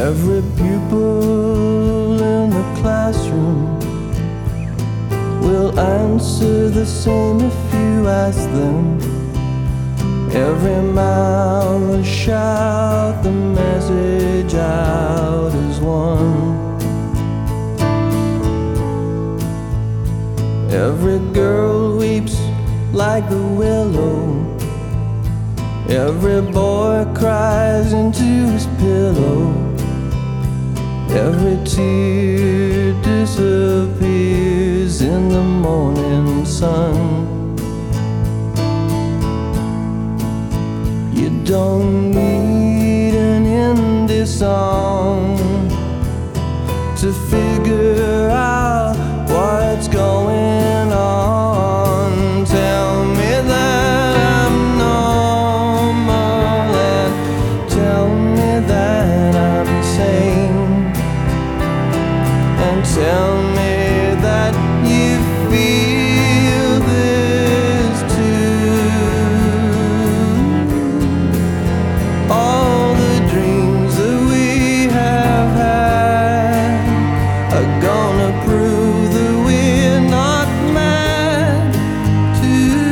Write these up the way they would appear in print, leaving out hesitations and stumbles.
Every pupil in the classroom will answer the same if you ask them. Every mouth will shout the message out as one. Every girl weeps like the willow. Every boy cries into his pillow. Every tear disappears in the morning sun. You don't need an indie song to figure out what's going on. Tell me that I'm normal, and tell me that I'm sane, and tell me that you feel this too. All the dreams that we have had are gonna prove that we're not mad to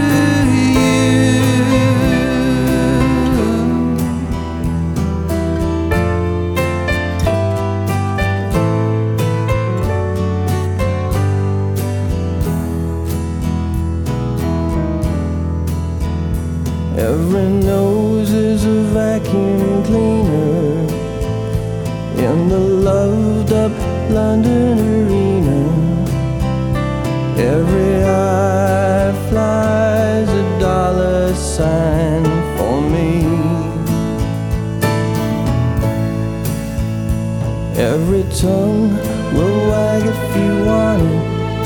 Every nose is a vacuum cleaner in the loved-up London arena. Every eye flies a dollar sign for me. Every tongue will wag if you want it.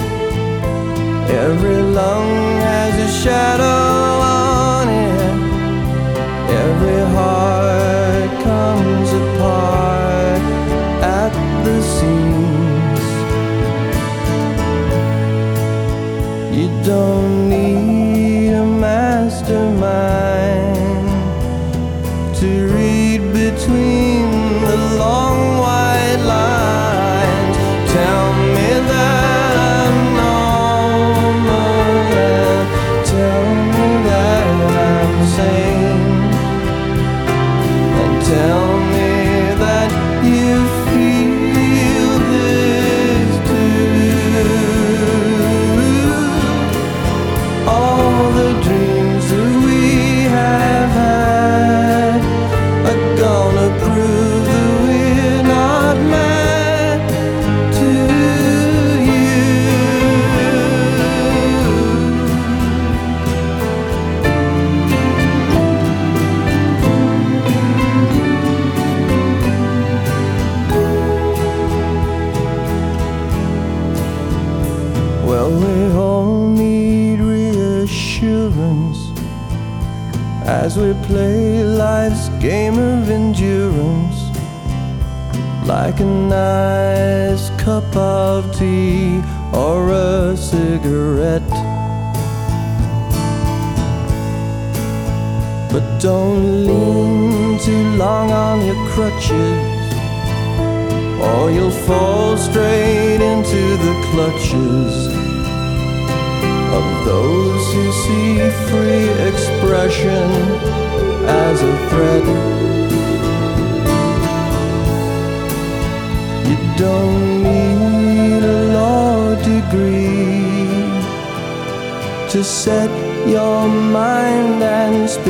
Every lung has a shadow on it. Every heart comes apart at the seams. You don't need a mastermind to read between the long white lines. Tell me that I'm normal, and tell me that I'm sane, and tell me that you feel this too. All the dreams that we have had are gonna prove that we're not mad to you. Well, we all need reassurance as we play life's game of endurance, like a nice cup of tea or a cigarette. But don't lean too long on your crutches, or you'll fall straight into the clutches of those who see free expression as a threat. You don't need a law degree to set your mind and spirit